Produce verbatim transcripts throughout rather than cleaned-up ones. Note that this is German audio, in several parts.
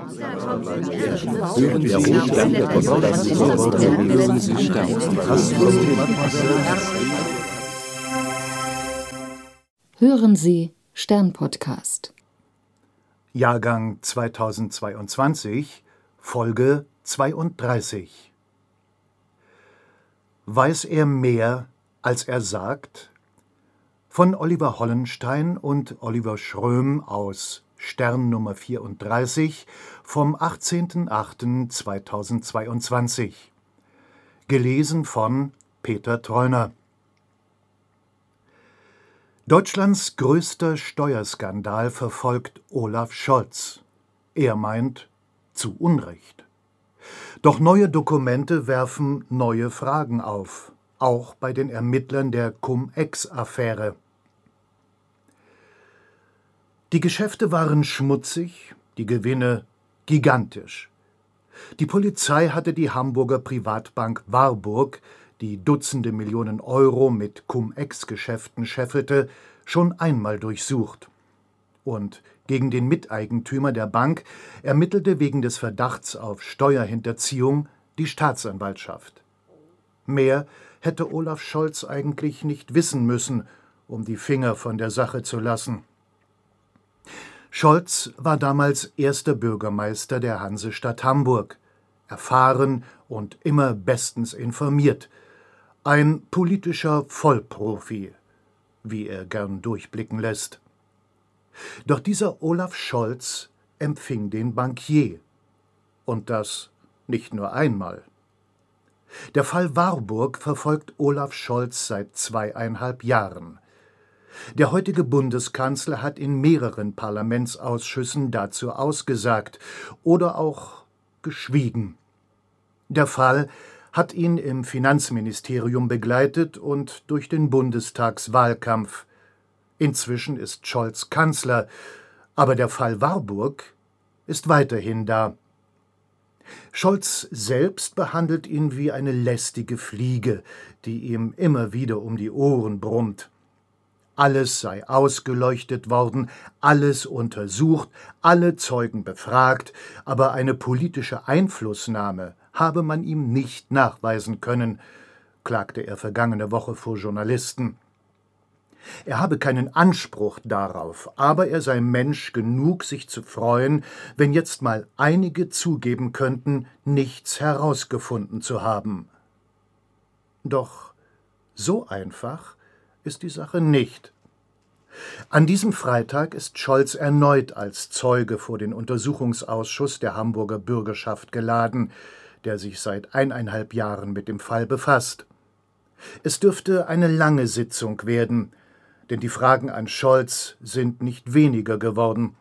Hören Sie Stern-Podcast. Jahrgang zweitausendzweiundzwanzig, Folge zweiunddreißig. Weiß er mehr, als er sagt? Von Oliver Hollenstein und Oliver Schröm aus Stern Nummer vierunddreißig vom achtzehnten achten zweitausendzweiundzwanzig. Gelesen von Peter Treuner. Deutschlands größter Steuerskandal verfolgt Olaf Scholz. Er meint, zu Unrecht. Doch neue Dokumente werfen neue Fragen auf, auch bei den Ermittlern der Cum-Ex-Affäre. Die Geschäfte waren schmutzig, die Gewinne gigantisch. Die Polizei hatte die Hamburger Privatbank Warburg, die Dutzende Millionen Euro mit Cum-Ex-Geschäften scheffelte, schon einmal durchsucht. Und gegen den Miteigentümer der Bank ermittelte wegen des Verdachts auf Steuerhinterziehung die Staatsanwaltschaft. Mehr hätte Olaf Scholz eigentlich nicht wissen müssen, um die Finger von der Sache zu lassen. Scholz war damals erster Bürgermeister der Hansestadt Hamburg, erfahren und immer bestens informiert, ein politischer Vollprofi, wie er gern durchblicken lässt. Doch dieser Olaf Scholz empfing den Bankier. Und das nicht nur einmal. Der Fall Warburg verfolgt Olaf Scholz seit zweieinhalb Jahren. Der heutige Bundeskanzler hat in mehreren Parlamentsausschüssen dazu ausgesagt oder auch geschwiegen. Der Fall hat ihn im Finanzministerium begleitet und durch den Bundestagswahlkampf. Inzwischen ist Scholz Kanzler, aber der Fall Warburg ist weiterhin da. Scholz selbst behandelt ihn wie eine lästige Fliege, die ihm immer wieder um die Ohren brummt. Alles sei ausgeleuchtet worden, alles untersucht, alle Zeugen befragt, aber eine politische Einflussnahme habe man ihm nicht nachweisen können, klagte er vergangene Woche vor Journalisten. Er habe keinen Anspruch darauf, aber er sei Mensch genug, sich zu freuen, wenn jetzt mal einige zugeben könnten, nichts herausgefunden zu haben. Doch so einfach ist die Sache nicht. An diesem Freitag ist Scholz erneut als Zeuge vor den Untersuchungsausschuss der Hamburger Bürgerschaft geladen, der sich seit eineinhalb Jahren mit dem Fall befasst. Es dürfte eine lange Sitzung werden, denn die Fragen an Scholz sind nicht weniger geworden.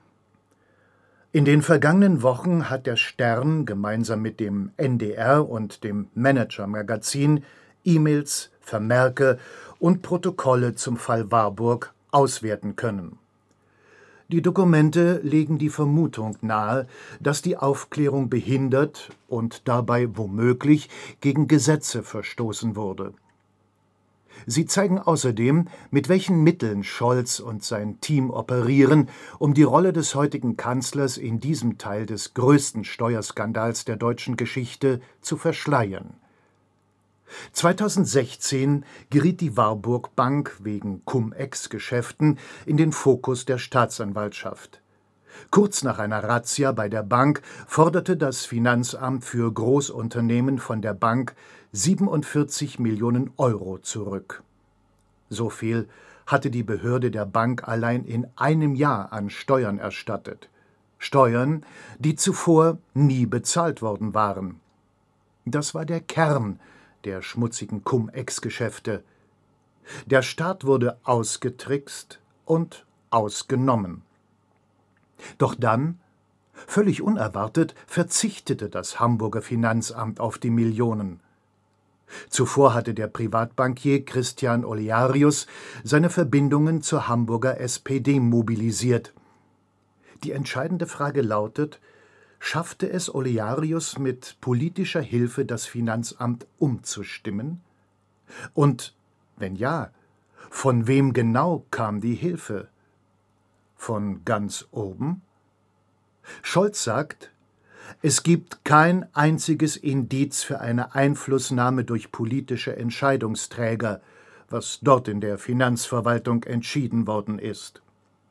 In den vergangenen Wochen hat der Stern gemeinsam mit dem N D R und dem Manager-Magazin E-Mails, Vermerke und Protokolle zum Fall Warburg auswerten können. Die Dokumente legen die Vermutung nahe, dass die Aufklärung behindert und dabei womöglich gegen Gesetze verstoßen wurde. Sie zeigen außerdem, mit welchen Mitteln Scholz und sein Team operieren, um die Rolle des heutigen Kanzlers in diesem Teil des größten Steuerskandals der deutschen Geschichte zu verschleiern. zweitausendsechzehn geriet die Warburg Bank wegen Cum-Ex-Geschäften in den Fokus der Staatsanwaltschaft. Kurz nach einer Razzia bei der Bank forderte das Finanzamt für Großunternehmen von der Bank siebenundvierzig Millionen Euro zurück. So viel hatte die Behörde der Bank allein in einem Jahr an Steuern erstattet. Steuern, die zuvor nie bezahlt worden waren. Das war der Kern der schmutzigen Cum-Ex-Geschäfte. Der Staat wurde ausgetrickst und ausgenommen. Doch dann, völlig unerwartet, verzichtete das Hamburger Finanzamt auf die Millionen. Zuvor hatte der Privatbankier Christian Olearius seine Verbindungen zur Hamburger S P D mobilisiert. Die entscheidende Frage lautet: Schaffte es Olearius mit politischer Hilfe, das Finanzamt umzustimmen? Und wenn ja, von wem genau kam die Hilfe? Von ganz oben? Scholz sagt, Es gibt kein einziges Indiz für eine Einflussnahme durch politische Entscheidungsträger, was dort in der Finanzverwaltung entschieden worden ist.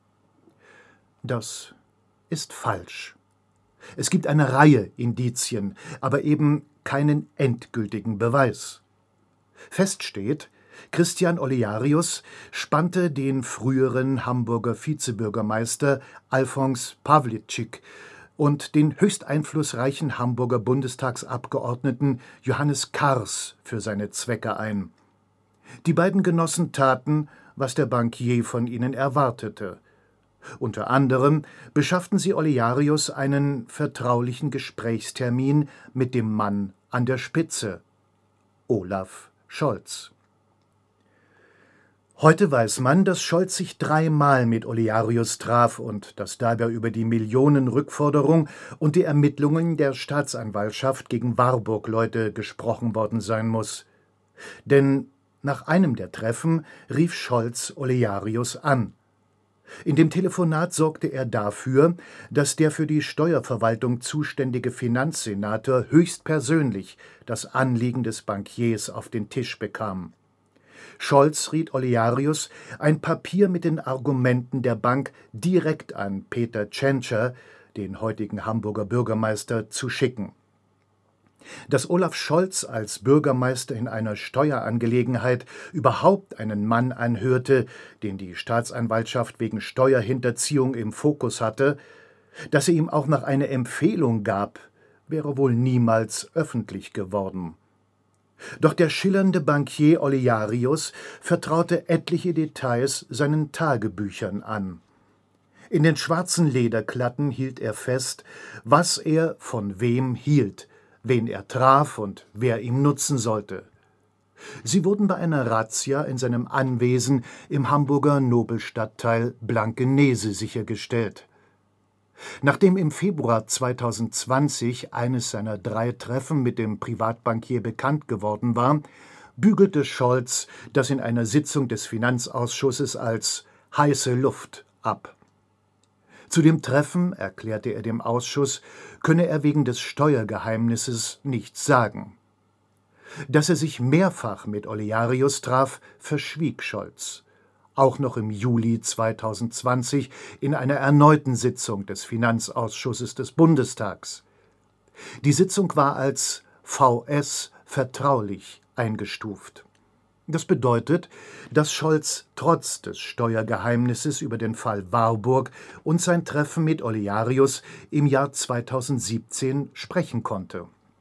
Das ist falsch. Es gibt eine Reihe Indizien, aber eben keinen endgültigen Beweis. Fest steht, Christian Olearius spannte den früheren Hamburger Vizebürgermeister Alfons Pawlitschik und den höchst einflussreichen Hamburger Bundestagsabgeordneten Johannes Kars für seine Zwecke ein. Die beiden Genossen taten, was der Bankier von ihnen erwartete. Unter anderem beschafften sie Olearius einen vertraulichen Gesprächstermin mit dem Mann an der Spitze, Olaf Scholz. Heute weiß man, dass Scholz sich dreimal mit Olearius traf und dass dabei über die Millionenrückforderung und die Ermittlungen der Staatsanwaltschaft gegen Warburg-Leute gesprochen worden sein muss. Denn nach einem der Treffen rief Scholz Olearius an. In dem Telefonat sorgte er dafür, dass der für die Steuerverwaltung zuständige Finanzsenator höchstpersönlich das Anliegen des Bankiers auf den Tisch bekam. Scholz riet Olearius, ein Papier mit den Argumenten der Bank direkt an Peter Tschentscher, den heutigen Hamburger Bürgermeister, zu schicken. Dass Olaf Scholz als Bürgermeister in einer Steuerangelegenheit überhaupt einen Mann anhörte, den die Staatsanwaltschaft wegen Steuerhinterziehung im Fokus hatte, dass er ihm auch noch eine Empfehlung gab, wäre wohl niemals öffentlich geworden. Doch der schillernde Bankier Olearius vertraute etliche Details seinen Tagebüchern an. In den schwarzen Lederklatten hielt er fest, was er von wem hielt, wen er traf und wer ihm nutzen sollte. Sie wurden bei einer Razzia in seinem Anwesen im Hamburger Nobelstadtteil Blankenese sichergestellt. Nachdem im Februar zweitausendzwanzig eines seiner drei Treffen mit dem Privatbankier bekannt geworden war, bügelte Scholz das in einer Sitzung des Finanzausschusses als »heiße Luft« ab. Zu dem Treffen, erklärte er dem Ausschuss, könne er wegen des Steuergeheimnisses nichts sagen. Dass er sich mehrfach mit Olearius traf, verschwieg Scholz. Auch noch im Juli zweitausendzwanzig in einer erneuten Sitzung des Finanzausschusses des Bundestags. Die Sitzung war als V S vertraulich eingestuft. Das bedeutet, dass Scholz trotz des Steuergeheimnisses über den Fall Warburg und sein Treffen mit Olearius im Jahr zweitausendsiebzehn sprechen konnte.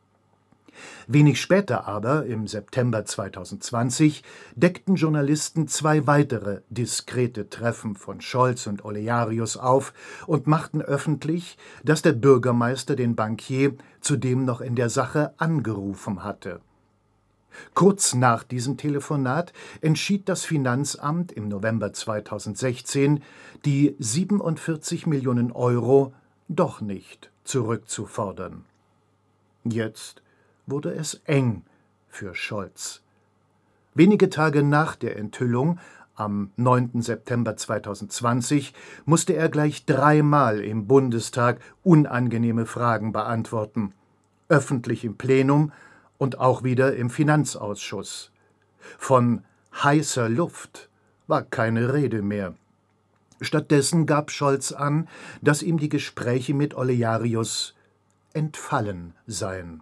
Wenig später aber, im September zweitausendzwanzig, deckten Journalisten zwei weitere diskrete Treffen von Scholz und Olearius auf und machten öffentlich, dass der Bürgermeister den Bankier zudem noch in der Sache angerufen hatte. Kurz nach diesem Telefonat entschied das Finanzamt im November zweitausendsechzehn, die siebenundvierzig Millionen Euro doch nicht zurückzufordern. Jetzt wurde es eng für Scholz. Wenige Tage nach der Enthüllung, am neunten September zweitausendzwanzig, musste er gleich dreimal im Bundestag unangenehme Fragen beantworten, öffentlich im Plenum und auch wieder im Finanzausschuss. Von heißer Luft war keine Rede mehr. Stattdessen gab Scholz an, dass ihm die Gespräche mit Olearius entfallen seien.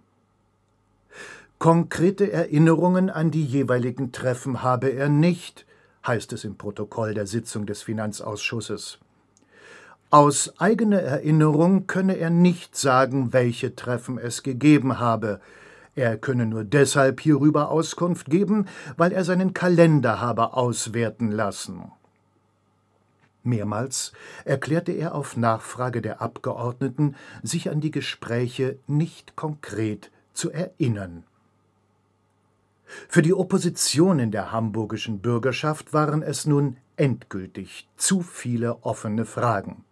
Konkrete Erinnerungen an die jeweiligen Treffen habe er nicht, heißt es im Protokoll der Sitzung des Finanzausschusses. Aus eigener Erinnerung könne er nicht sagen, welche Treffen es gegeben habe. Er könne nur deshalb hierüber Auskunft geben, weil er seinen Kalender habe auswerten lassen. Mehrmals erklärte er auf Nachfrage der Abgeordneten, sich an die Gespräche nicht konkret zu erinnern. Für die Opposition in der hamburgischen Bürgerschaft waren es nun endgültig zu viele offene Fragen.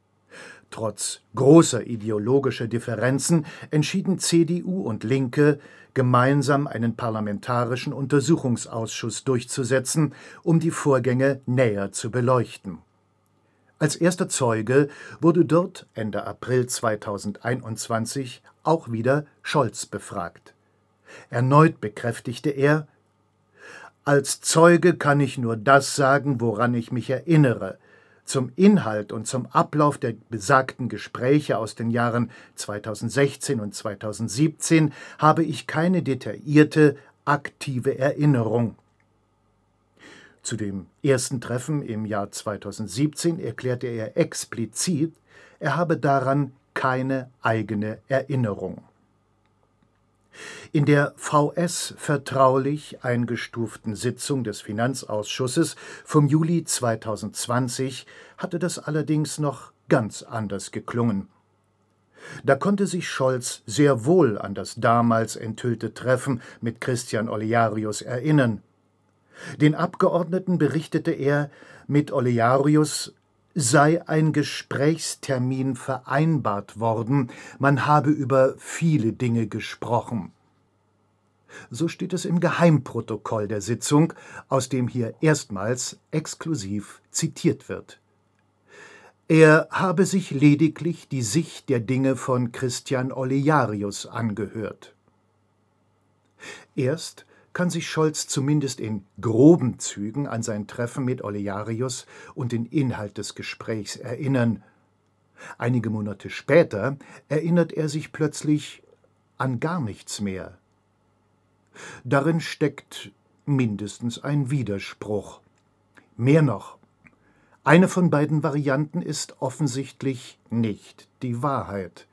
Trotz großer ideologischer Differenzen entschieden C D U und Linke, gemeinsam einen parlamentarischen Untersuchungsausschuss durchzusetzen, um die Vorgänge näher zu beleuchten. Als erster Zeuge wurde dort Ende April zweitausendeinundzwanzig auch wieder Scholz befragt. Erneut bekräftigte er: Als Zeuge kann ich nur das sagen, woran ich mich erinnere. Zum Inhalt und zum Ablauf der besagten Gespräche aus den Jahren zweitausendsechzehn und zweitausendsiebzehn habe ich keine detaillierte, aktive Erinnerung. Zu dem ersten Treffen im Jahr zweitausendsiebzehn erklärte er explizit, er habe daran keine eigene Erinnerung. In der V S vertraulich eingestuften Sitzung des Finanzausschusses vom Juli zweitausendzwanzig hatte das allerdings noch ganz anders geklungen. Da konnte sich Scholz sehr wohl an das damals enthüllte Treffen mit Christian Olearius erinnern. Den Abgeordneten berichtete er, mit Olearius sei ein Gesprächstermin vereinbart worden, man habe über viele Dinge gesprochen. So steht es im Geheimprotokoll der Sitzung, aus dem hier erstmals exklusiv zitiert wird. Er habe sich lediglich die Sicht der Dinge von Christian Olearius angehört. Erst kann sich Scholz zumindest in groben Zügen an sein Treffen mit Olearius und den Inhalt des Gesprächs erinnern. Einige Monate später erinnert er sich plötzlich an gar nichts mehr. Darin steckt mindestens ein Widerspruch. Mehr noch, eine von beiden Varianten ist offensichtlich nicht die Wahrheit.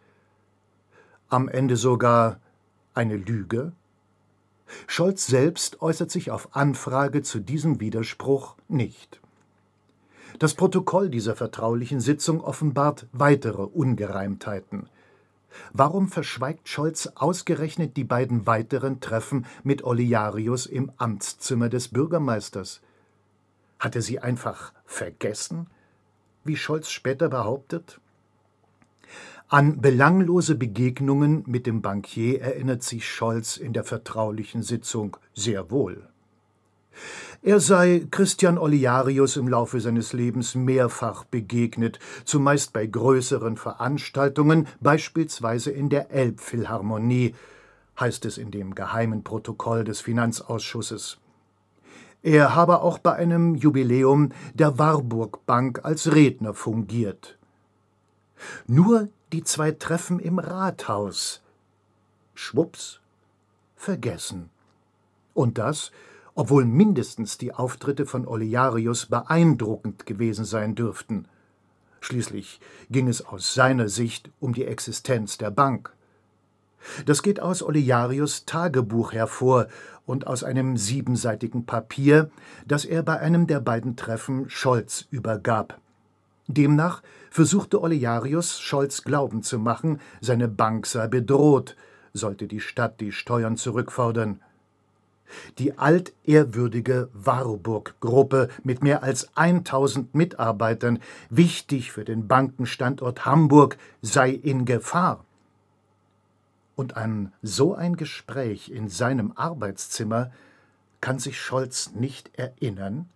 Am Ende sogar eine Lüge? Scholz selbst äußert sich auf Anfrage zu diesem Widerspruch nicht. Das Protokoll dieser vertraulichen Sitzung offenbart weitere Ungereimtheiten. Warum verschweigt Scholz ausgerechnet die beiden weiteren Treffen mit Olearius im Amtszimmer des Bürgermeisters? Hat er sie einfach vergessen, wie Scholz später behauptet? An belanglose Begegnungen mit dem Bankier erinnert sich Scholz in der vertraulichen Sitzung sehr wohl. Er sei Christian Olearius im Laufe seines Lebens mehrfach begegnet, zumeist bei größeren Veranstaltungen, beispielsweise in der Elbphilharmonie, heißt es in dem geheimen Protokoll des Finanzausschusses. Er habe auch bei einem Jubiläum der Warburg Bank als Redner fungiert. Nur die zwei Treffen im Rathaus, schwupps, vergessen. Und das, obwohl mindestens die Auftritte von Olearius beeindruckend gewesen sein dürften. Schließlich ging es aus seiner Sicht um die Existenz der Bank. Das geht aus Olearius' Tagebuch hervor und aus einem siebenseitigen Papier, das er bei einem der beiden Treffen Scholz übergab. Demnach versuchte Olearius, Scholz glauben zu machen, seine Bank sei bedroht, sollte die Stadt die Steuern zurückfordern. Die altehrwürdige Warburg-Gruppe mit mehr als tausend Mitarbeitern, wichtig für den Bankenstandort Hamburg, sei in Gefahr. Und an so ein Gespräch in seinem Arbeitszimmer kann sich Scholz nicht erinnern?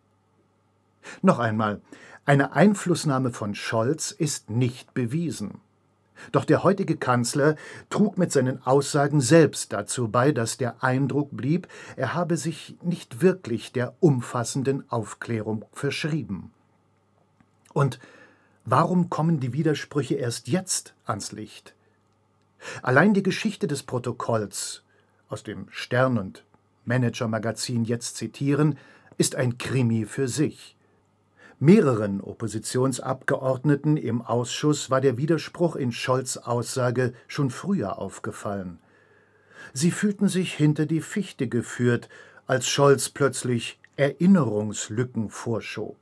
Noch einmal, eine Einflussnahme von Scholz ist nicht bewiesen. Doch der heutige Kanzler trug mit seinen Aussagen selbst dazu bei, dass der Eindruck blieb, er habe sich nicht wirklich der umfassenden Aufklärung verschrieben. Und warum kommen die Widersprüche erst jetzt ans Licht? Allein die Geschichte des Protokolls, aus dem Stern und Manager-Magazin jetzt zitieren, ist ein Krimi für sich. Mehreren Oppositionsabgeordneten im Ausschuss war der Widerspruch in Scholz' Aussage schon früher aufgefallen. Sie fühlten sich hinter die Fichte geführt, als Scholz plötzlich Erinnerungslücken vorschob.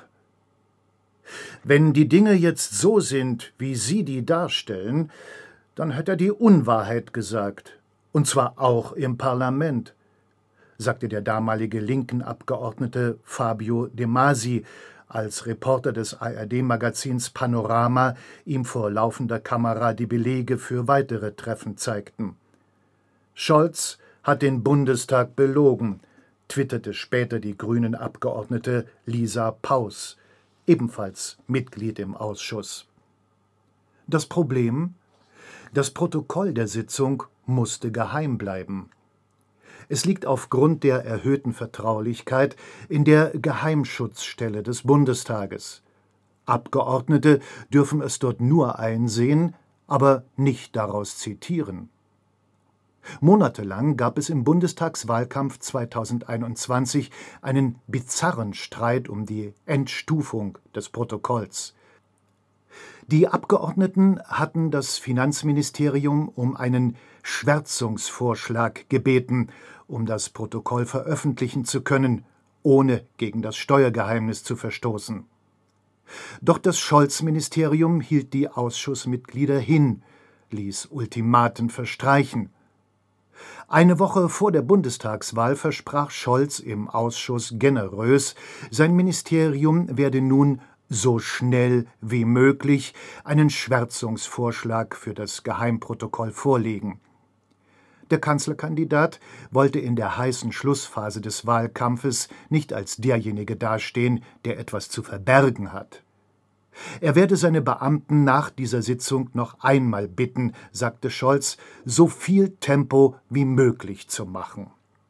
Wenn die Dinge jetzt so sind, wie Sie die darstellen, dann hat er die Unwahrheit gesagt, und zwar auch im Parlament, sagte der damalige linken Abgeordnete Fabio De Masi, als Reporter des A R D-Magazins Panorama ihm vor laufender Kamera die Belege für weitere Treffen zeigten. Scholz hat den Bundestag belogen, twitterte später die Grünen-Abgeordnete Lisa Paus. ebenfalls Mitglied im Ausschuss. Das Problem: Das Protokoll der Sitzung musste geheim bleiben. Es liegt aufgrund der erhöhten Vertraulichkeit in der Geheimschutzstelle des Bundestages. Abgeordnete dürfen es dort nur einsehen, aber nicht daraus zitieren. Monatelang gab es im Bundestagswahlkampf zweitausendeinundzwanzig einen bizarren Streit um die Entstufung des Protokolls. Die Abgeordneten hatten das Finanzministerium um einen Schwärzungsvorschlag gebeten, um das Protokoll veröffentlichen zu können, ohne gegen das Steuergeheimnis zu verstoßen. Doch das Scholz-Ministerium hielt die Ausschussmitglieder hin, ließ Ultimaten verstreichen. Eine Woche vor der Bundestagswahl versprach Scholz im Ausschuss generös, sein Ministerium werde nun so schnell wie möglich einen Schwärzungsvorschlag für das Geheimprotokoll vorlegen. Der Kanzlerkandidat wollte in der heißen Schlussphase des Wahlkampfes nicht als derjenige dastehen, der etwas zu verbergen hat. Er werde seine Beamten nach dieser Sitzung noch einmal bitten, sagte Scholz, so viel Tempo wie möglich zu machen.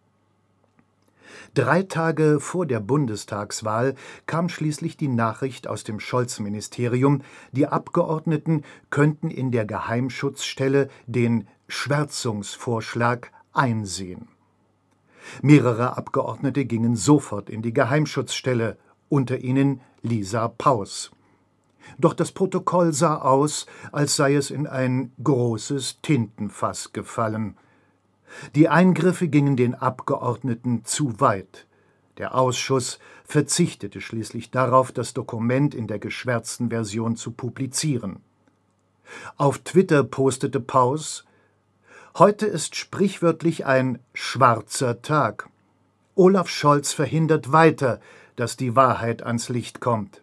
Drei Tage vor der Bundestagswahl kam schließlich die Nachricht aus dem Scholz-Ministerium, die Abgeordneten könnten in der Geheimschutzstelle den Schwärzungsvorschlag einsehen. Mehrere Abgeordnete gingen sofort in die Geheimschutzstelle, unter ihnen Lisa Paus. Doch das Protokoll sah aus, als sei es in ein großes Tintenfass gefallen. Die Eingriffe gingen den Abgeordneten zu weit. Der Ausschuss verzichtete schließlich darauf, das Dokument in der geschwärzten Version zu publizieren. Auf Twitter postete Paus: »Heute ist sprichwörtlich ein schwarzer Tag. Olaf Scholz verhindert weiter, dass die Wahrheit ans Licht kommt.«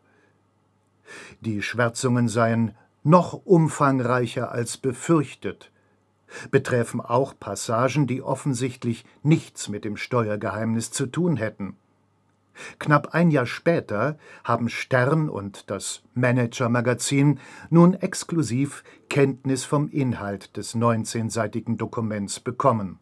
Die Schwärzungen seien noch umfangreicher als befürchtet, betreffen auch Passagen, die offensichtlich nichts mit dem Steuergeheimnis zu tun hätten. Knapp ein Jahr später haben Stern und das Manager-Magazin nun exklusiv Kenntnis vom Inhalt des neunzehnseitigen Dokuments bekommen.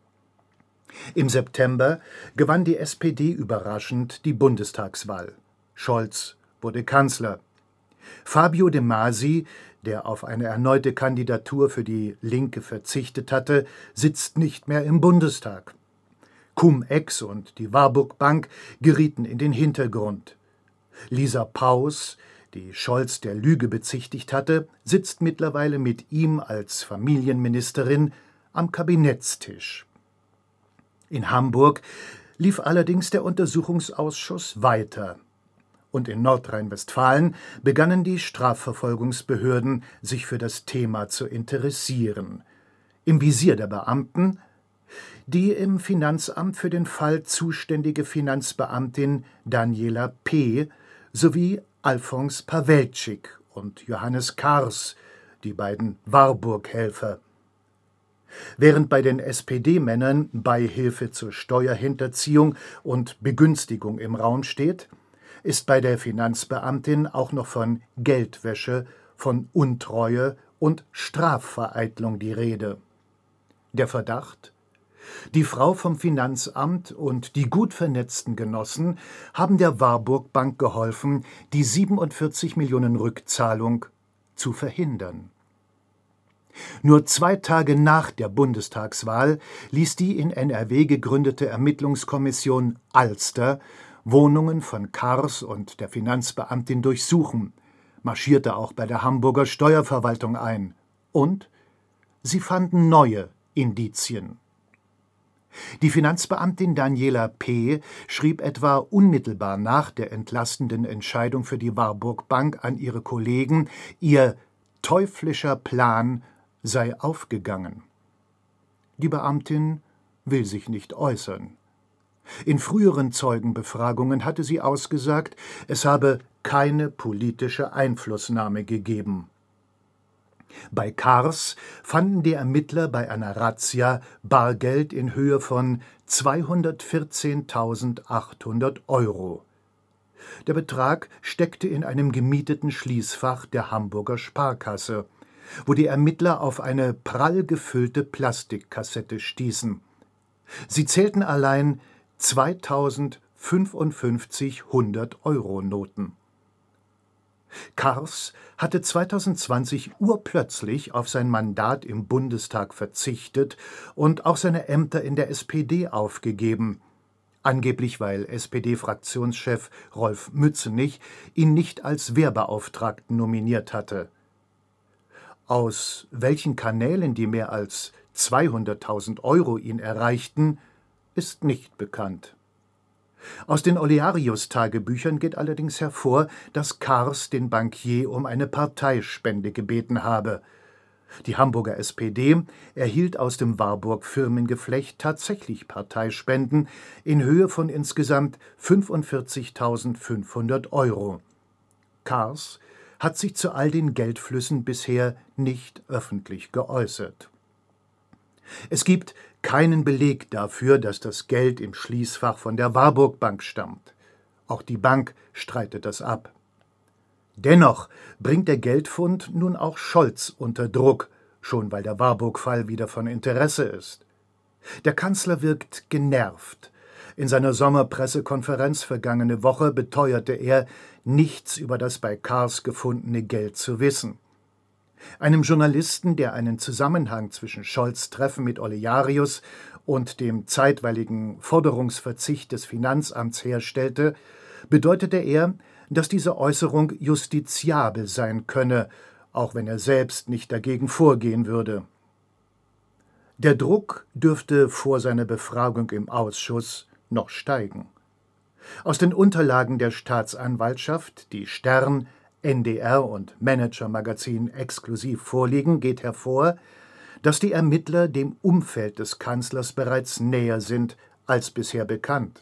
Im September gewann die S P D überraschend die Bundestagswahl. Scholz wurde Kanzler. Fabio De Masi, der auf eine erneute Kandidatur für die Linke verzichtet hatte, sitzt nicht mehr im Bundestag. Cum-Ex und die Warburg Bank gerieten in den Hintergrund. Lisa Paus, die Scholz der Lüge bezichtigt hatte, sitzt mittlerweile mit ihm als Familienministerin am Kabinettstisch. In Hamburg lief allerdings der Untersuchungsausschuss weiter. Und in Nordrhein-Westfalen begannen die Strafverfolgungsbehörden, sich für das Thema zu interessieren. Im Visier der Beamten die im Finanzamt für den Fall zuständige Finanzbeamtin Daniela P. sowie Alfons Pawelczyk und Johannes Kars, die beiden Warburg-Helfer. Während bei den S P D-Männern Beihilfe zur Steuerhinterziehung und Begünstigung im Raum steht, ist bei der Finanzbeamtin auch noch von Geldwäsche, von Untreue und Strafvereitlung die Rede. Der Verdacht: Die Frau vom Finanzamt und die gut vernetzten Genossen haben der Warburg Bank geholfen, die siebenundvierzig Millionen Rückzahlung zu verhindern. Nur zwei Tage nach der Bundestagswahl ließ die in N R W gegründete Ermittlungskommission Alster Wohnungen von Kars und der Finanzbeamtin durchsuchen, marschierte auch bei der Hamburger Steuerverwaltung ein und sie fanden neue Indizien. Die Finanzbeamtin Daniela P. schrieb etwa unmittelbar nach der entlastenden Entscheidung für die Warburg Bank an ihre Kollegen, ihr teuflischer Plan sei aufgegangen. Die Beamtin will sich nicht äußern. In früheren Zeugenbefragungen hatte sie ausgesagt, es habe keine politische Einflussnahme gegeben. Bei Kars fanden die Ermittler bei einer Razzia Bargeld in Höhe von zweihundertvierzehntausendachthundert Euro. Der Betrag steckte in einem gemieteten Schließfach der Hamburger Sparkasse, wo die Ermittler auf eine prall gefüllte Plastikkassette stießen. Sie zählten allein zweitausendfünfundfünfzig hundert-Euro-Noten. Kars hatte zweitausendzwanzig urplötzlich auf sein Mandat im Bundestag verzichtet und auch seine Ämter in der S P D aufgegeben, angeblich weil S P D-Fraktionschef Rolf Mützenich ihn nicht als Wehrbeauftragten nominiert hatte. Aus welchen Kanälen die mehr als zweihunderttausend Euro ihn erreichten, ist nicht bekannt. Aus den Olearius-Tagebüchern geht allerdings hervor, dass Kars den Bankier um eine Parteispende gebeten habe. Die Hamburger S P D erhielt aus dem Warburg-Firmengeflecht tatsächlich Parteispenden in Höhe von insgesamt fünfundvierzigtausendfünfhundert Euro. Kars hat sich zu all den Geldflüssen bisher nicht öffentlich geäußert. Es gibt keinen Beleg dafür, dass das Geld im Schließfach von der Warburg Bank stammt. Auch die Bank streitet das ab. Dennoch bringt der Geldfund nun auch Scholz unter Druck, schon weil der Warburg-Fall wieder von Interesse ist. Der Kanzler wirkt genervt. In seiner Sommerpressekonferenz vergangene Woche beteuerte er, nichts über das bei Kars gefundene Geld zu wissen. Einem Journalisten, der einen Zusammenhang zwischen Scholz' Treffen mit Olearius und dem zeitweiligen Forderungsverzicht des Finanzamts herstellte, bedeutete er, dass diese Äußerung justiziabel sein könne, auch wenn er selbst nicht dagegen vorgehen würde. Der Druck dürfte vor seiner Befragung im Ausschuss noch steigen. Aus den Unterlagen der Staatsanwaltschaft, die Stern, N D R und Manager-Magazin exklusiv vorliegen, geht hervor, dass die Ermittler dem Umfeld des Kanzlers bereits näher sind als bisher bekannt.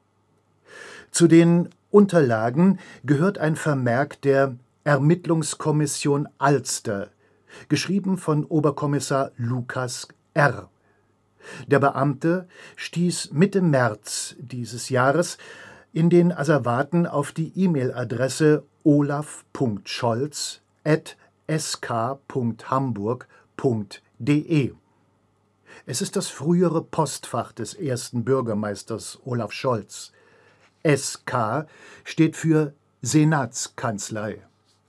Zu den Unterlagen gehört ein Vermerk der Ermittlungskommission Alster, geschrieben von Oberkommissar Lukas R. Der Beamte stieß Mitte März dieses Jahres in den Asservaten auf die E-Mail-Adresse olaf punkt scholz at s k punkt hamburg punkt de. Es ist das frühere Postfach des ersten Bürgermeisters Olaf Scholz. S K steht für Senatskanzlei.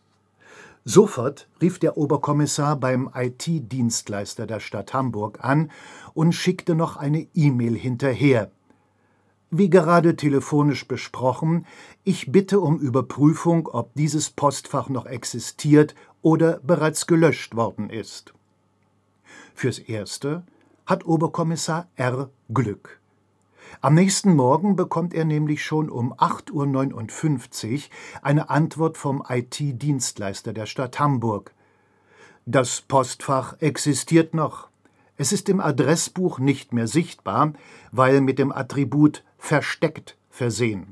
Sofort rief der Oberkommissar beim I T-Dienstleister der Stadt Hamburg an und schickte noch eine E-Mail hinterher. Wie gerade telefonisch besprochen, ich bitte um Überprüfung, ob dieses Postfach noch existiert oder bereits gelöscht worden ist. Fürs Erste hat Oberkommissar R. Glück. Am nächsten Morgen bekommt er nämlich schon um acht Uhr neunundfünfzig eine Antwort vom I T-Dienstleister der Stadt Hamburg. Das Postfach existiert noch. Es ist im Adressbuch nicht mehr sichtbar, weil mit dem Attribut versteckt versehen.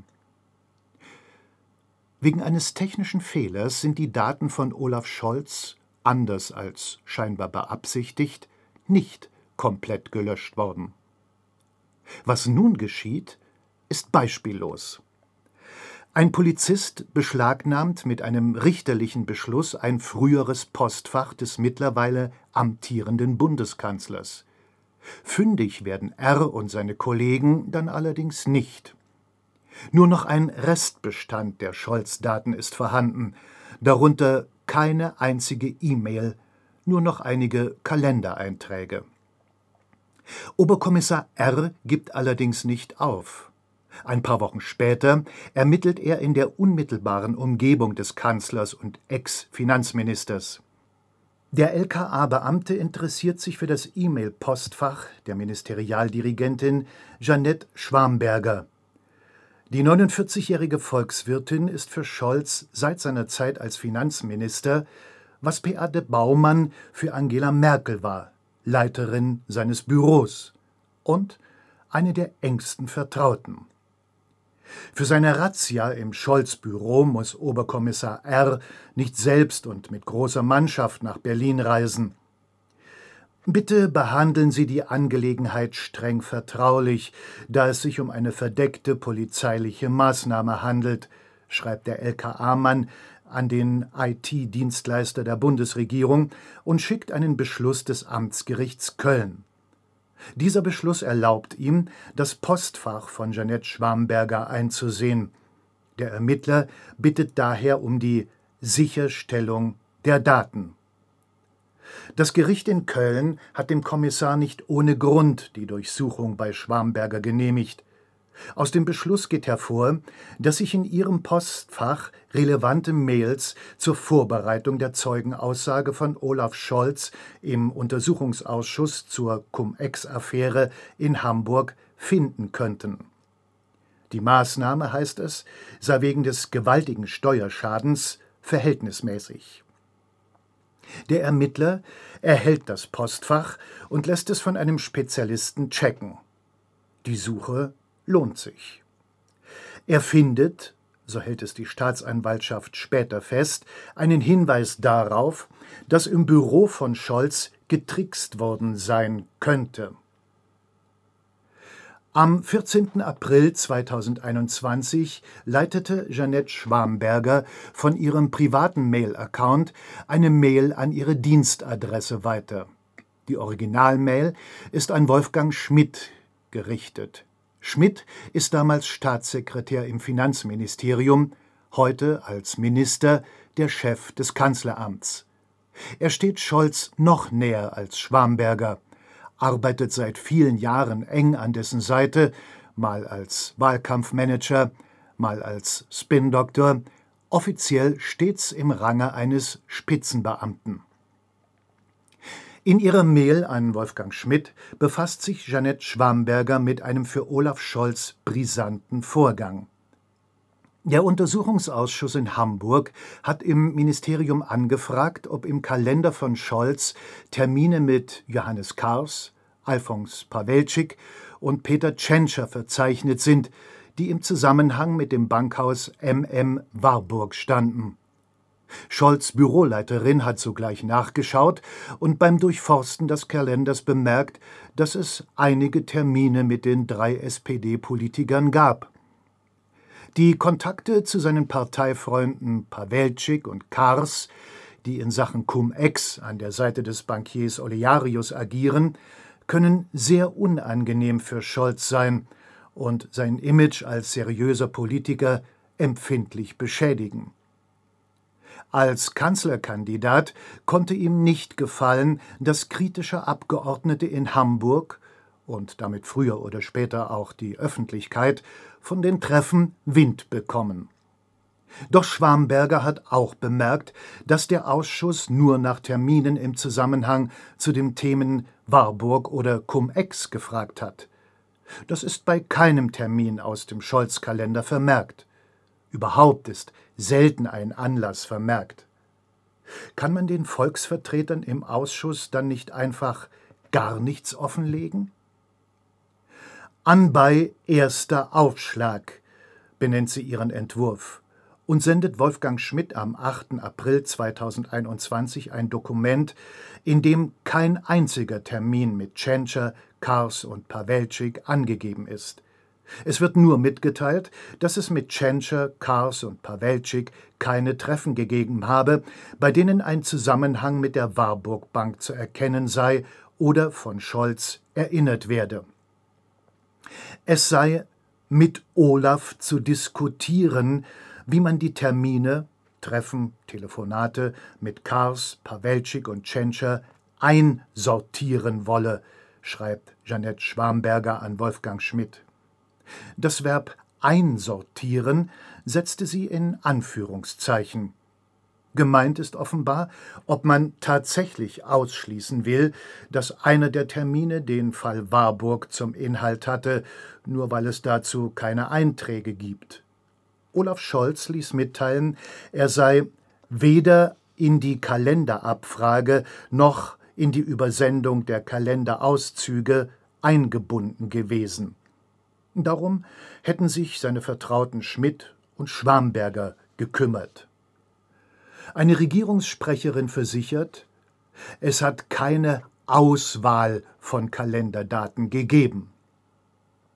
Wegen eines technischen Fehlers sind die Daten von Olaf Scholz, anders als scheinbar beabsichtigt, nicht komplett gelöscht worden. Was nun geschieht, ist beispiellos. Ein Polizist beschlagnahmt mit einem richterlichen Beschluss ein früheres Postfach des mittlerweile amtierenden Bundeskanzlers. Fündig werden R. und seine Kollegen dann allerdings nicht. Nur noch ein Restbestand der Scholz-Daten ist vorhanden, darunter keine einzige E-Mail, nur noch einige Kalendereinträge. Oberkommissar R. gibt allerdings nicht auf. Ein paar Wochen später ermittelt er in der unmittelbaren Umgebung des Kanzlers und Ex-Finanzministers. Der L K A-Beamte interessiert sich für das E-Mail-Postfach der Ministerialdirigentin Jeanette Schwamberger. Die neunundvierzigjährige Volkswirtin ist für Scholz seit seiner Zeit als Finanzminister, was Beate Baumann für Angela Merkel war, Leiterin seines Büros und eine der engsten Vertrauten. Für seine Razzia im Scholz-Büro muss Oberkommissar R. nicht selbst und mit großer Mannschaft nach Berlin reisen. Bitte behandeln Sie die Angelegenheit streng vertraulich, da es sich um eine verdeckte polizeiliche Maßnahme handelt, schreibt der L K A-Mann an den I T-Dienstleister der Bundesregierung und schickt einen Beschluss des Amtsgerichts Köln. Dieser Beschluss erlaubt ihm, das Postfach von Jeanette Schwamberger einzusehen. Der Ermittler bittet daher um die Sicherstellung der Daten. Das Gericht in Köln hat dem Kommissar nicht ohne Grund die Durchsuchung bei Schwamberger genehmigt. Aus dem Beschluss geht hervor, dass sich in ihrem Postfach relevante Mails zur Vorbereitung der Zeugenaussage von Olaf Scholz im Untersuchungsausschuss zur Cum-Ex-Affäre in Hamburg finden könnten. Die Maßnahme, heißt es, sei wegen des gewaltigen Steuerschadens verhältnismäßig. Der Ermittler erhält das Postfach und lässt es von einem Spezialisten checken. Die Suche lohnt sich. Er findet, so hält es die Staatsanwaltschaft später fest, einen Hinweis darauf, dass im Büro von Scholz getrickst worden sein könnte. Am vierzehnten April zweitausendeinundzwanzig leitete Jeanette Schwamberger von ihrem privaten Mail-Account eine Mail an ihre Dienstadresse weiter. Die Originalmail ist an Wolfgang Schmidt gerichtet. Schmidt ist damals Staatssekretär im Finanzministerium, heute als Minister der Chef des Kanzleramts. Er steht Scholz noch näher als Schwamberger, arbeitet seit vielen Jahren eng an dessen Seite, mal als Wahlkampfmanager, mal als Spin-Doktor, offiziell stets im Range eines Spitzenbeamten. In ihrer Mail an Wolfgang Schmidt befasst sich Jeanette Schwamberger mit einem für Olaf Scholz brisanten Vorgang. Der Untersuchungsausschuss in Hamburg hat im Ministerium angefragt, ob im Kalender von Scholz Termine mit Johannes Kahrs, Alfons Pawelczyk und Peter Tschentscher verzeichnet sind, die im Zusammenhang mit dem Bankhaus M M Warburg standen. Scholz' Büroleiterin hat sogleich nachgeschaut und beim Durchforsten des Kalenders bemerkt, dass es einige Termine mit den drei S P D-Politikern gab. Die Kontakte zu seinen Parteifreunden Pawelczyk und Kahrs, die in Sachen Cum-Ex an der Seite des Bankiers Olearius agieren, können sehr unangenehm für Scholz sein und sein Image als seriöser Politiker empfindlich beschädigen. Als Kanzlerkandidat konnte ihm nicht gefallen, dass kritische Abgeordnete in Hamburg und damit früher oder später auch die Öffentlichkeit von den Treffen Wind bekommen. Doch Schwamberger hat auch bemerkt, dass der Ausschuss nur nach Terminen im Zusammenhang zu den Themen Warburg oder Cum-Ex gefragt hat. Das ist bei keinem Termin aus dem Scholz-Kalender vermerkt. Überhaupt ist selten ein Anlass vermerkt. Kann man den Volksvertretern im Ausschuss dann nicht einfach gar nichts offenlegen? Anbei erster Aufschlag benennt sie ihren Entwurf und sendet Wolfgang Schmidt am achten April zweitausendeinundzwanzig ein Dokument, in dem kein einziger Termin mit Tschentscher, Kahrs und Pawelczyk angegeben ist. Es wird nur mitgeteilt, dass es mit Tschentscher, Kahrs und Pawelczyk keine Treffen gegeben habe, bei denen ein Zusammenhang mit der Warburg Bank zu erkennen sei oder von Scholz erinnert werde. Es sei mit Olaf zu diskutieren, wie man die Termine, Treffen, Telefonate mit Kahrs, Pawelczyk und Tschentscher einsortieren wolle, schreibt Jeanette Schwamberger an Wolfgang Schmidt. Das Verb einsortieren setzte sie in Anführungszeichen. Gemeint ist offenbar, ob man tatsächlich ausschließen will, dass einer der Termine den Fall Warburg zum Inhalt hatte, nur weil es dazu keine Einträge gibt. Olaf Scholz ließ mitteilen, er sei weder in die Kalenderabfrage noch in die Übersendung der Kalenderauszüge eingebunden gewesen. Darum hätten sich seine Vertrauten Schmidt und Schwamberger gekümmert. Eine Regierungssprecherin versichert, es hat keine Auswahl von Kalenderdaten gegeben.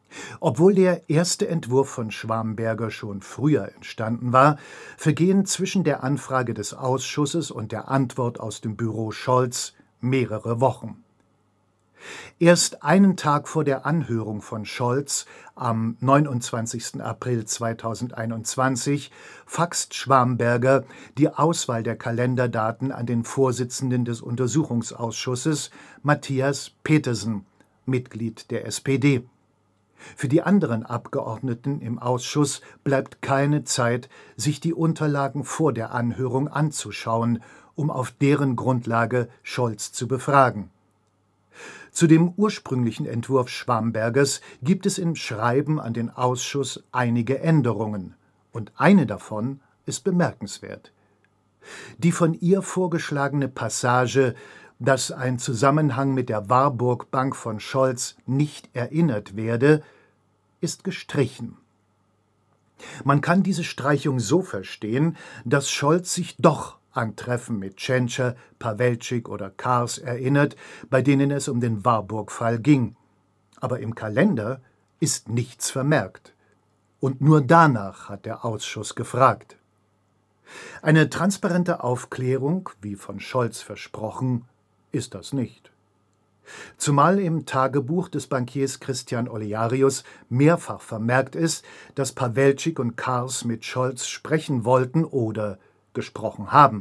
Obwohl der erste Entwurf von Schwamberger schon früher entstanden war, vergehen zwischen der Anfrage des Ausschusses und der Antwort aus dem Büro Scholz mehrere Wochen. Erst einen Tag vor der Anhörung von Scholz am neunundzwanzigsten April zweitausendeinundzwanzig faxt Schwamberger die Auswahl der Kalenderdaten an den Vorsitzenden des Untersuchungsausschusses, Matthias Petersen, Mitglied der S P D. Für die anderen Abgeordneten im Ausschuss bleibt keine Zeit, sich die Unterlagen vor der Anhörung anzuschauen, um auf deren Grundlage Scholz zu befragen. Zu dem ursprünglichen Entwurf Schwambergers gibt es im Schreiben an den Ausschuss einige Änderungen, und eine davon ist bemerkenswert. Die von ihr vorgeschlagene Passage, dass ein Zusammenhang mit der Warburg Bank von Scholz nicht erinnert werde, ist gestrichen. Man kann diese Streichung so verstehen, dass Scholz sich doch an Treffen mit Tschentscher, Pawelczyk oder Kahrs erinnert, bei denen es um den Warburg-Fall ging. Aber im Kalender ist nichts vermerkt. Und nur danach hat der Ausschuss gefragt. Eine transparente Aufklärung, wie von Scholz versprochen, ist das nicht. Zumal im Tagebuch des Bankiers Christian Olearius mehrfach vermerkt ist, dass Pawelczyk und Kahrs mit Scholz sprechen wollten oder gesprochen haben.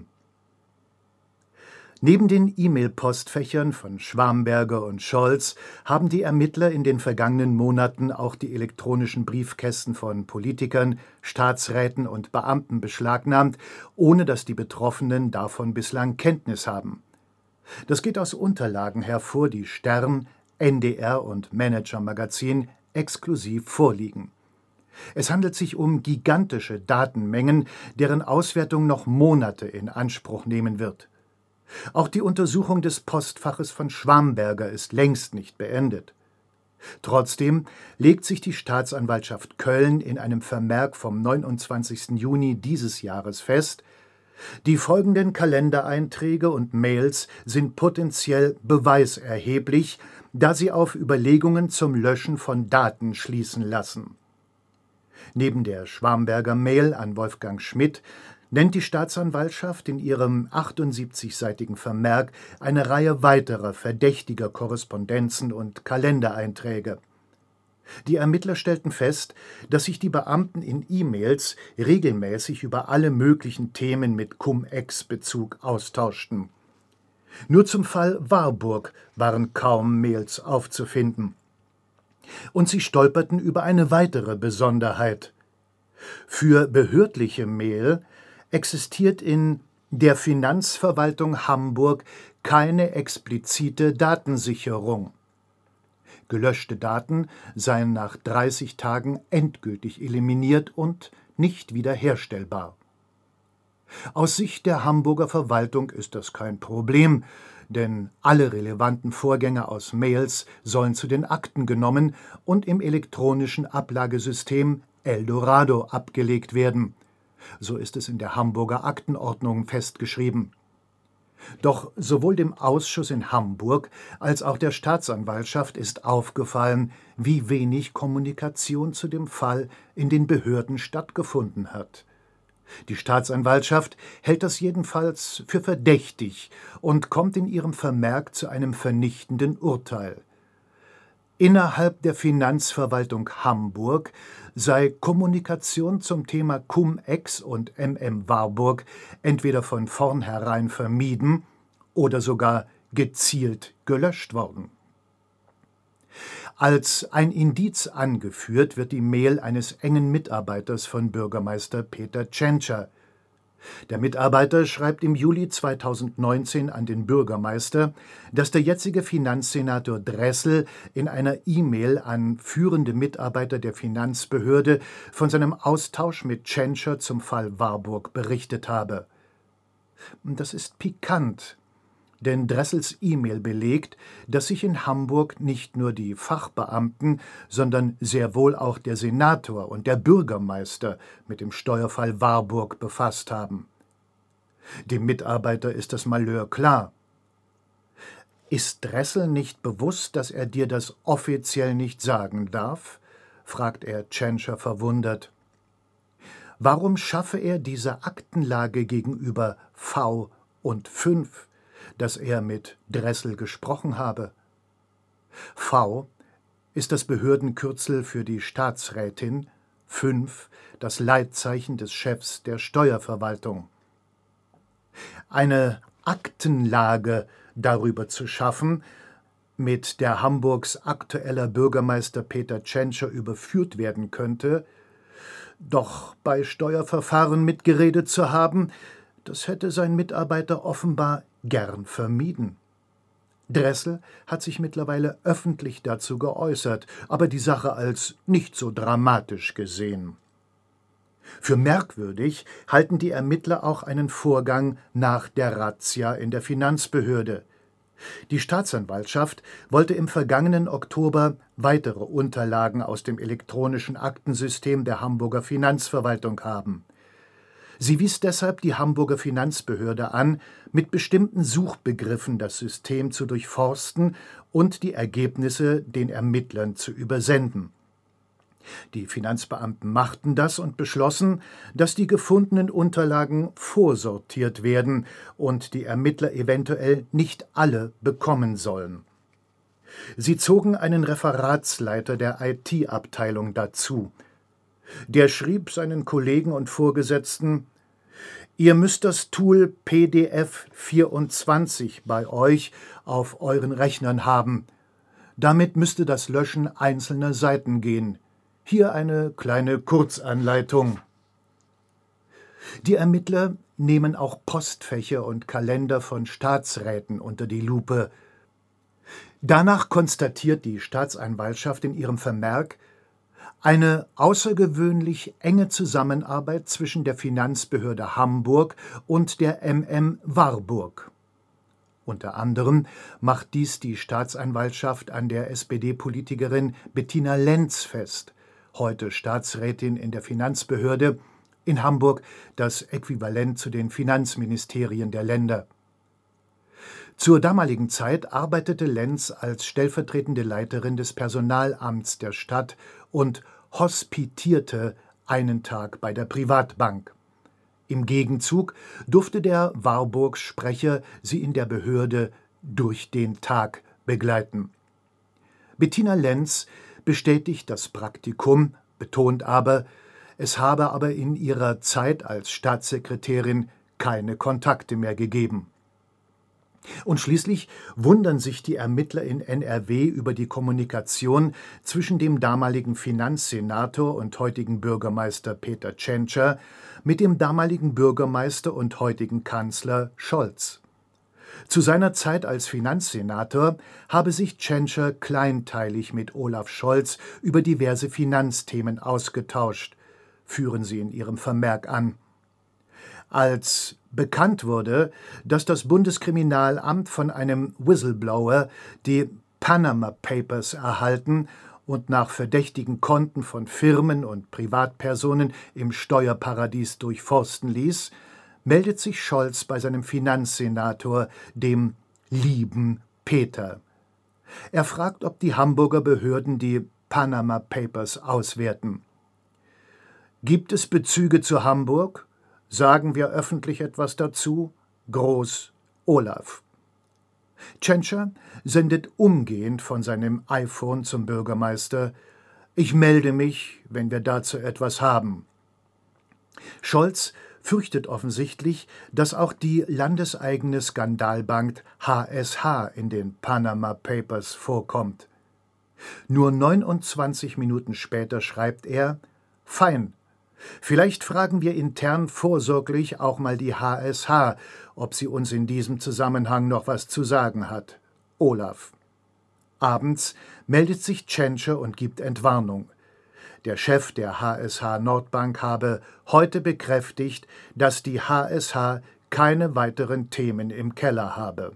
Neben den E-Mail-Postfächern von Schwamberger und Scholz haben die Ermittler in den vergangenen Monaten auch die elektronischen Briefkästen von Politikern, Staatsräten und Beamten beschlagnahmt, ohne dass die Betroffenen davon bislang Kenntnis haben. Das geht aus Unterlagen hervor, die Stern, N D R und Manager Magazin exklusiv vorliegen. Es handelt sich um gigantische Datenmengen, deren Auswertung noch Monate in Anspruch nehmen wird. Auch die Untersuchung des Postfaches von Schwamberger ist längst nicht beendet. Trotzdem legt sich die Staatsanwaltschaft Köln in einem Vermerk vom neunundzwanzigsten Juni dieses Jahres fest: Die folgenden Kalendereinträge und Mails sind potenziell beweiserheblich, da sie auf Überlegungen zum Löschen von Daten schließen lassen. Neben der Schwamberger Mail an Wolfgang Schmidt nennt die Staatsanwaltschaft in ihrem achtundsiebzigseitigen Vermerk eine Reihe weiterer verdächtiger Korrespondenzen und Kalendereinträge. Die Ermittler stellten fest, dass sich die Beamten in E-Mails regelmäßig über alle möglichen Themen mit Cum-Ex-Bezug austauschten. Nur zum Fall Warburg waren kaum Mails aufzufinden. Und sie stolperten über eine weitere Besonderheit. Für behördliche Mail existiert in der Finanzverwaltung Hamburg keine explizite Datensicherung. Gelöschte Daten seien nach dreißig Tagen endgültig eliminiert und nicht wiederherstellbar. Aus Sicht der Hamburger Verwaltung ist das kein Problem, denn alle relevanten Vorgänge aus Mails sollen zu den Akten genommen und im elektronischen Ablagesystem Eldorado abgelegt werden. So ist es in der Hamburger Aktenordnung festgeschrieben. Doch sowohl dem Ausschuss in Hamburg als auch der Staatsanwaltschaft ist aufgefallen, wie wenig Kommunikation zu dem Fall in den Behörden stattgefunden hat. Die Staatsanwaltschaft hält das jedenfalls für verdächtig und kommt in ihrem Vermerk zu einem vernichtenden Urteil. Innerhalb der Finanzverwaltung Hamburg sei Kommunikation zum Thema Cum-Ex und M M Warburg entweder von vornherein vermieden oder sogar gezielt gelöscht worden. Als ein Indiz angeführt wird die Mail eines engen Mitarbeiters von Bürgermeister Peter Tschentscher. Der Mitarbeiter schreibt im Juli zweitausendneunzehn an den Bürgermeister, dass der jetzige Finanzsenator Dressel in einer E-Mail an führende Mitarbeiter der Finanzbehörde von seinem Austausch mit Tschentscher zum Fall Warburg berichtet habe. Das ist pikant, denn Dressels E-Mail belegt, dass sich in Hamburg nicht nur die Fachbeamten, sondern sehr wohl auch der Senator und der Bürgermeister mit dem Steuerfall Warburg befasst haben. Dem Mitarbeiter ist das Malheur klar. Ist Dressel nicht bewusst, dass er dir das offiziell nicht sagen darf? fragt er Tschentscher verwundert. Warum schaffe er diese Aktenlage gegenüber V und fünf, dass er mit Dressel gesprochen habe? V ist das Behördenkürzel für die Staatsrätin, fünf das Leitzeichen des Chefs der Steuerverwaltung. Eine Aktenlage darüber zu schaffen, mit der Hamburgs aktueller Bürgermeister Peter Tschentscher überführt werden könnte, doch bei Steuerverfahren mitgeredet zu haben, das hätte sein Mitarbeiter offenbar gern vermieden. Dressel hat sich mittlerweile öffentlich dazu geäußert, aber die Sache als nicht so dramatisch gesehen. Für merkwürdig halten die Ermittler auch einen Vorgang nach der Razzia in der Finanzbehörde. Die Staatsanwaltschaft wollte im vergangenen Oktober weitere Unterlagen aus dem elektronischen Aktensystem der Hamburger Finanzverwaltung haben. Sie wies deshalb die Hamburger Finanzbehörde an, mit bestimmten Suchbegriffen das System zu durchforsten und die Ergebnisse den Ermittlern zu übersenden. Die Finanzbeamten machten das und beschlossen, dass die gefundenen Unterlagen vorsortiert werden und die Ermittler eventuell nicht alle bekommen sollen. Sie zogen einen Referatsleiter der I T-Abteilung dazu. Der schrieb seinen Kollegen und Vorgesetzten: Ihr müsst das Tool P D F vierundzwanzig bei euch auf euren Rechnern haben. Damit müsste das Löschen einzelner Seiten gehen. Hier eine kleine Kurzanleitung. Die Ermittler nehmen auch Postfächer und Kalender von Staatsräten unter die Lupe. Danach konstatiert die Staatsanwaltschaft in ihrem Vermerk eine außergewöhnlich enge Zusammenarbeit zwischen der Finanzbehörde Hamburg und der M M Warburg. Unter anderem macht dies die Staatsanwaltschaft an der S P D-Politikerin Bettina Lenz fest, heute Staatsrätin in der Finanzbehörde, in Hamburg das Äquivalent zu den Finanzministerien der Länder. Zur damaligen Zeit arbeitete Lenz als stellvertretende Leiterin des Personalamts der Stadt und hospitierte einen Tag bei der Privatbank. Im Gegenzug durfte der Warburg-Sprecher sie in der Behörde durch den Tag begleiten. Bettina Lenz bestätigt das Praktikum, betont aber, es habe aber in ihrer Zeit als Staatssekretärin keine Kontakte mehr gegeben. Und schließlich wundern sich die Ermittler in N R W über die Kommunikation zwischen dem damaligen Finanzsenator und heutigen Bürgermeister Peter Tschentscher mit dem damaligen Bürgermeister und heutigen Kanzler Scholz. Zu seiner Zeit als Finanzsenator habe sich Tschentscher kleinteilig mit Olaf Scholz über diverse Finanzthemen ausgetauscht, führen sie in ihrem Vermerk an. Als bekannt wurde, dass das Bundeskriminalamt von einem Whistleblower die Panama Papers erhalten und nach verdächtigen Konten von Firmen und Privatpersonen im Steuerparadies durchforsten ließ, meldet sich Scholz bei seinem Finanzsenator, dem lieben Peter. Er fragt, ob die Hamburger Behörden die Panama Papers auswerten. Gibt es Bezüge zu Hamburg? Sagen wir öffentlich etwas dazu? Groß Olaf. Tschentscher sendet umgehend von seinem iPhone zum Bürgermeister: Ich melde mich, wenn wir dazu etwas haben. Scholz fürchtet offensichtlich, dass auch die landeseigene Skandalbank H S H in den Panama Papers vorkommt. Nur neunundzwanzig Minuten später schreibt er: Fein. Vielleicht fragen wir intern vorsorglich auch mal die H S H, ob sie uns in diesem Zusammenhang noch was zu sagen hat. Olaf. Abends meldet sich Tschentscher und gibt Entwarnung. Der Chef der H S H Nordbank habe heute bekräftigt, dass die H S H keine weiteren Themen im Keller habe.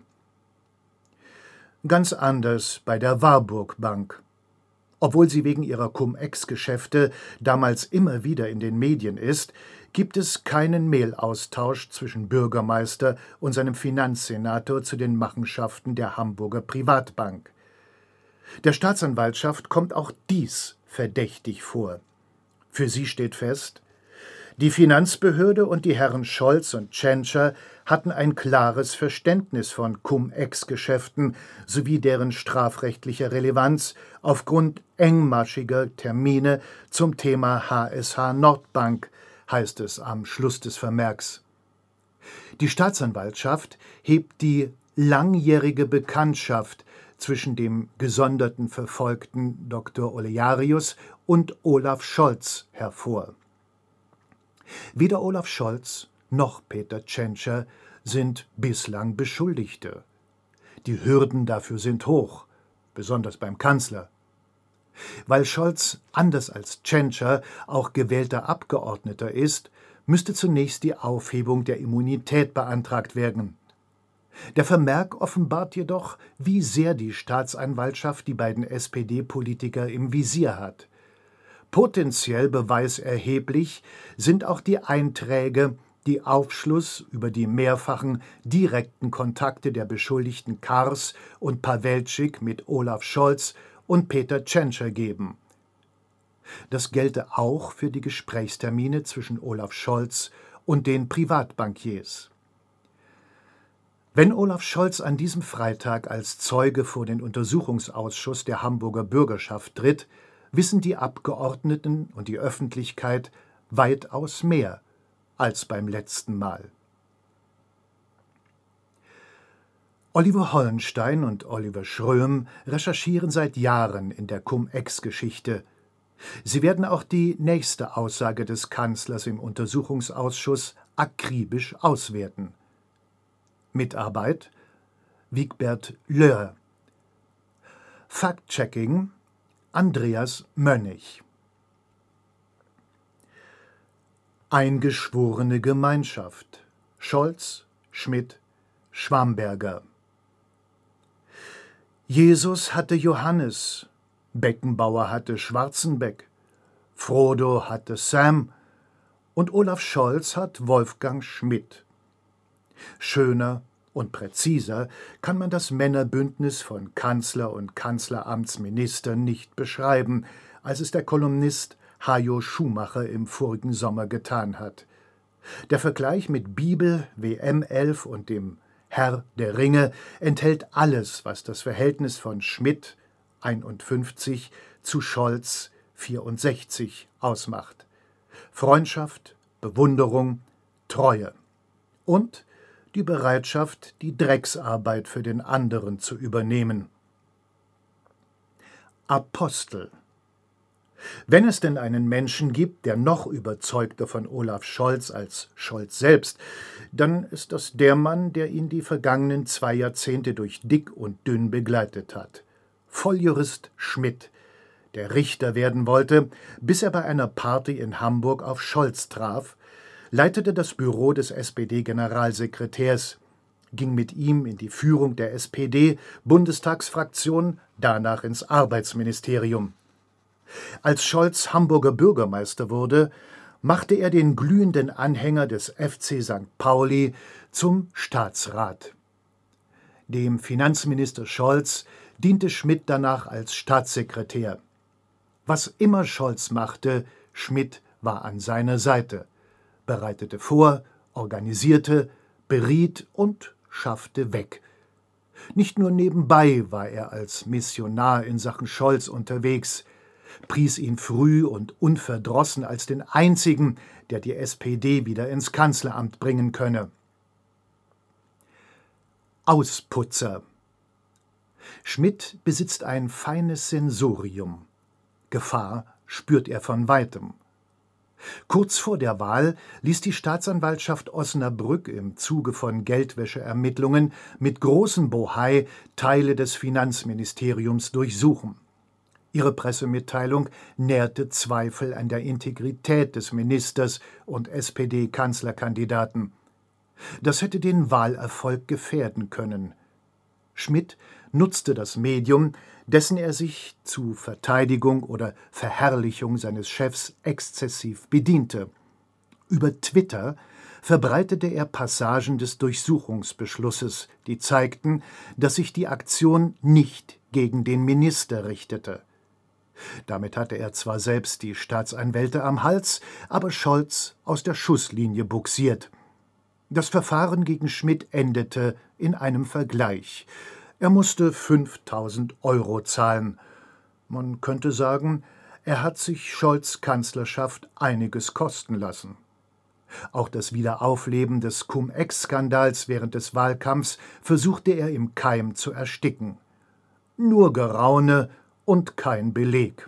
Ganz anders bei der Warburg Bank. Obwohl sie wegen ihrer Cum-Ex-Geschäfte damals immer wieder in den Medien ist, gibt es keinen Mailaustausch zwischen Bürgermeister und seinem Finanzsenator zu den Machenschaften der Hamburger Privatbank. Der Staatsanwaltschaft kommt auch dies verdächtig vor. Für sie steht fest: Die Finanzbehörde und die Herren Scholz und Tschentscher hatten ein klares Verständnis von Cum-Ex-Geschäften sowie deren strafrechtlicher Relevanz aufgrund engmaschiger Termine zum Thema H S H Nordbank, heißt es am Schluss des Vermerks. Die Staatsanwaltschaft hebt die langjährige Bekanntschaft zwischen dem gesonderten Verfolgten Doktor Olearius und Olaf Scholz hervor. Weder Olaf Scholz noch Peter Tschentscher sind bislang Beschuldigte. Die Hürden dafür sind hoch, besonders beim Kanzler. Weil Scholz anders als Tschentscher auch gewählter Abgeordneter ist, müsste zunächst die Aufhebung der Immunität beantragt werden. Der Vermerk offenbart jedoch, wie sehr die Staatsanwaltschaft die beiden S P D-Politiker im Visier hat. Potenziell beweiserheblich sind auch die Einträge, die Aufschluss über die mehrfachen direkten Kontakte der Beschuldigten Kars und Pawelczyk mit Olaf Scholz und Peter Tschentscher geben. Das gelte auch für die Gesprächstermine zwischen Olaf Scholz und den Privatbankiers. Wenn Olaf Scholz an diesem Freitag als Zeuge vor den Untersuchungsausschuss der Hamburger Bürgerschaft tritt, wissen die Abgeordneten und die Öffentlichkeit weitaus mehr als beim letzten Mal. Oliver Hollenstein und Oliver Schröm recherchieren seit Jahren in der Cum-Ex-Geschichte. Sie werden auch die nächste Aussage des Kanzlers im Untersuchungsausschuss akribisch auswerten. Mitarbeit: Wigbert Löhr. Fact-Checking: Andreas Mönnich. Eingeschworene Gemeinschaft: Scholz, Schmidt, Schwamberger. Jesus hatte Johannes, Beckenbauer hatte Schwarzenbeck, Frodo hatte Sam und Olaf Scholz hat Wolfgang Schmidt. Schöner und präziser kann man das Männerbündnis von Kanzler und Kanzleramtsministern nicht beschreiben, als es der Kolumnist Hajo Schumacher im vorigen Sommer getan hat. Der Vergleich mit Bibel, W M elf und dem Herr der Ringe enthält alles, was das Verhältnis von Schmidt, einundfünfzig, zu Scholz, vierundsechzig, ausmacht. Freundschaft, Bewunderung, Treue und die Bereitschaft, die Drecksarbeit für den anderen zu übernehmen. Apostel. Wenn es denn einen Menschen gibt, der noch überzeugter von Olaf Scholz als Scholz selbst, dann ist das der Mann, der ihn die vergangenen zwei Jahrzehnte durch dick und dünn begleitet hat. Volljurist Schmidt, der Richter werden wollte, bis er bei einer Party in Hamburg auf Scholz traf, leitete das Büro des S P D-Generalsekretärs, ging mit ihm in die Führung der S P D-Bundestagsfraktion, danach ins Arbeitsministerium. Als Scholz Hamburger Bürgermeister wurde, machte er den glühenden Anhänger des F C Sankt Pauli zum Staatsrat. Dem Finanzminister Scholz diente Schmidt danach als Staatssekretär. Was immer Scholz machte, Schmidt war an seiner Seite, bereitete vor, organisierte, beriet und schaffte weg. Nicht nur nebenbei war er als Missionar in Sachen Scholz unterwegs, pries ihn früh und unverdrossen als den einzigen, der die S P D wieder ins Kanzleramt bringen könne. Ausputzer. Schmidt besitzt ein feines Sensorium. Gefahr spürt er von weitem. Kurz vor der Wahl ließ die Staatsanwaltschaft Osnabrück im Zuge von Geldwäscheermittlungen mit großem Bohai Teile des Finanzministeriums durchsuchen. Ihre Pressemitteilung nährte Zweifel an der Integrität des Ministers und S P D-Kanzlerkandidaten. Das hätte den Wahlerfolg gefährden können. Schmidt nutzte das Medium, dessen er sich zu Verteidigung oder Verherrlichung seines Chefs exzessiv bediente. Über Twitter verbreitete er Passagen des Durchsuchungsbeschlusses, die zeigten, dass sich die Aktion nicht gegen den Minister richtete. Damit hatte er zwar selbst die Staatsanwälte am Hals, aber Scholz aus der Schusslinie bugsiert. Das Verfahren gegen Schmidt endete in einem Vergleich. Er musste fünftausend Euro zahlen. Man könnte sagen, er hat sich Scholz' Kanzlerschaft einiges kosten lassen. Auch das Wiederaufleben des Cum-Ex-Skandals während des Wahlkampfs versuchte er im Keim zu ersticken. Nur Geraune und kein Beleg.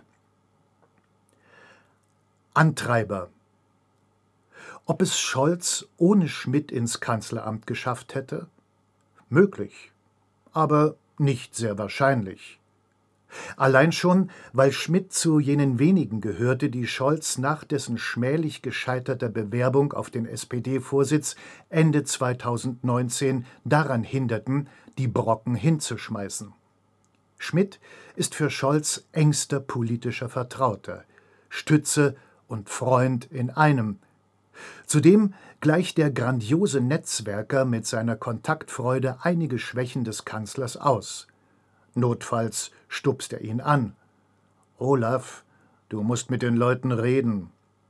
Antreiber. Ob es Scholz ohne Schmidt ins Kanzleramt geschafft hätte? Möglich, aber nicht sehr wahrscheinlich. Allein schon, weil Schmidt zu jenen wenigen gehörte, die Scholz nach dessen schmählich gescheiterter Bewerbung auf den S P D-Vorsitz Ende zweitausendneunzehn daran hinderten, die Brocken hinzuschmeißen. Schmidt ist für Scholz engster politischer Vertrauter, Stütze und Freund in einem. Zudem gleicht der grandiose Netzwerker mit seiner Kontaktfreude einige Schwächen des Kanzlers aus. Notfalls stupst er ihn an. »Olaf, du musst mit den Leuten reden.«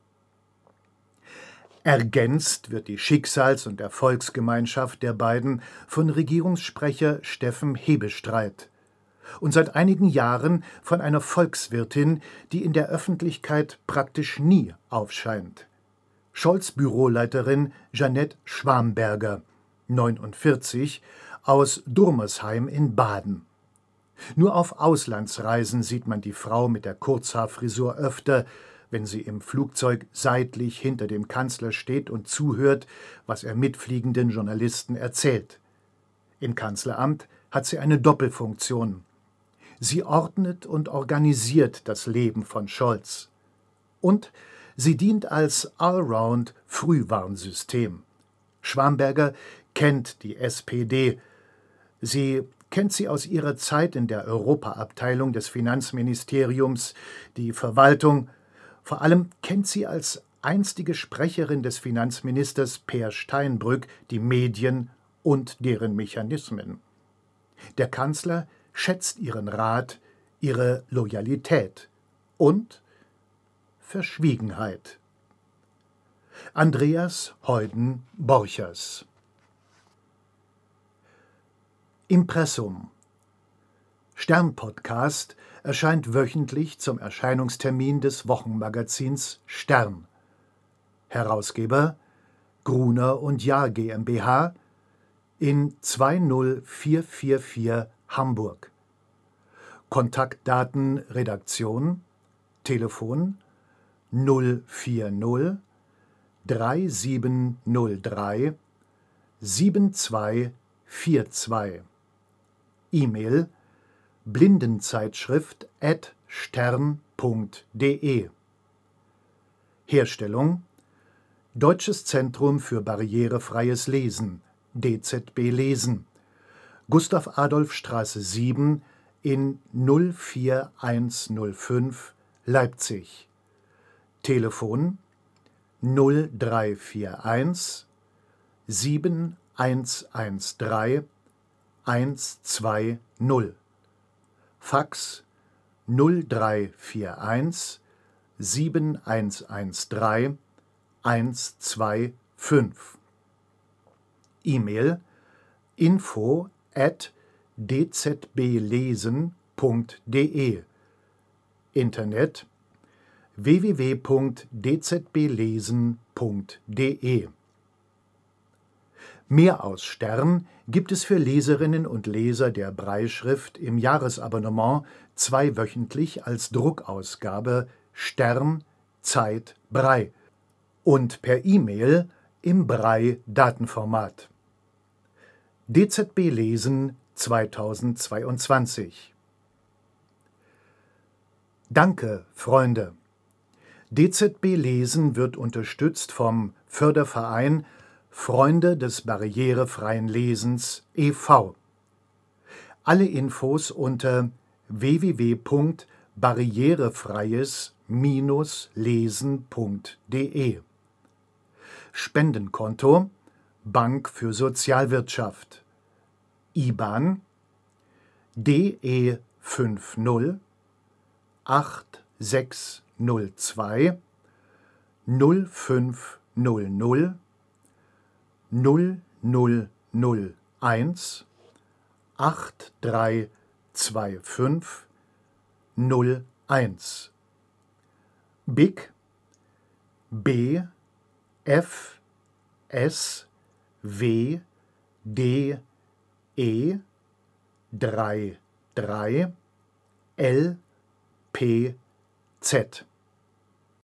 Ergänzt wird die Schicksals- und Erfolgsgemeinschaft der beiden von Regierungssprecher Steffen Hebestreit und seit einigen Jahren von einer Volkswirtin, die in der Öffentlichkeit praktisch nie aufscheint. Scholz' Büroleiterin Jeanette Schwamberger, neunundvierzig, aus Durmersheim in Baden. Nur auf Auslandsreisen sieht man die Frau mit der Kurzhaarfrisur öfter, wenn sie im Flugzeug seitlich hinter dem Kanzler steht und zuhört, was er mitfliegenden Journalisten erzählt. Im Kanzleramt hat sie eine Doppelfunktion. Sie ordnet und organisiert das Leben von Scholz. Und sie dient als Allround-Frühwarnsystem. Schwamberger kennt die S P D. Sie kennt sie aus ihrer Zeit in der Europaabteilung des Finanzministeriums, die Verwaltung. Vor allem kennt sie als einstige Sprecherin des Finanzministers Peer Steinbrück die Medien und deren Mechanismen. Der Kanzler schätzt ihren Rat, ihre Loyalität und Verschwiegenheit. Andreas Heuden-Borchers. Impressum. Stern-Podcast erscheint wöchentlich zum Erscheinungstermin des Wochenmagazins Stern. Herausgeber Gruner und Jahr GmbH in zwei null vier vier vier Hamburg. Kontaktdaten Redaktion Telefon null vier null drei sieben null drei sieben zwei vier zwei. E-Mail blindenzeitschrift at stern punkt de. Herstellung Deutsches Zentrum für barrierefreies Lesen, D Z B Lesen, Gustav-Adolf-Straße sieben in null vier eins null fünf, Leipzig. Telefon null drei vier eins sieben eins eins drei eins zwei null. Fax null drei vier eins sieben eins eins drei eins zwei fünf. E-Mail info at d z b lesen punkt de. Internet w w w punkt d z b lesen punkt de. Mehr aus Stern gibt es für Leserinnen und Leser der Brailleschrift im Jahresabonnement zweiwöchentlich als Druckausgabe Stern, Zeit, Braille und per E-Mail im Braille-Datenformat. D Z B Lesen zweitausendzweiundzwanzig. Danke, Freunde! D Z B Lesen wird unterstützt vom Förderverein Freunde des barrierefreien Lesens e V Alle Infos unter w w w punkt barrierefreies lesen punkt de. Spendenkonto Bank für Sozialwirtschaft I B A N D E fünf null acht sechs null zwei null fünf null null null null null eins acht drei zwei fünf null eins. B I C B F S W D E drei drei L P Z.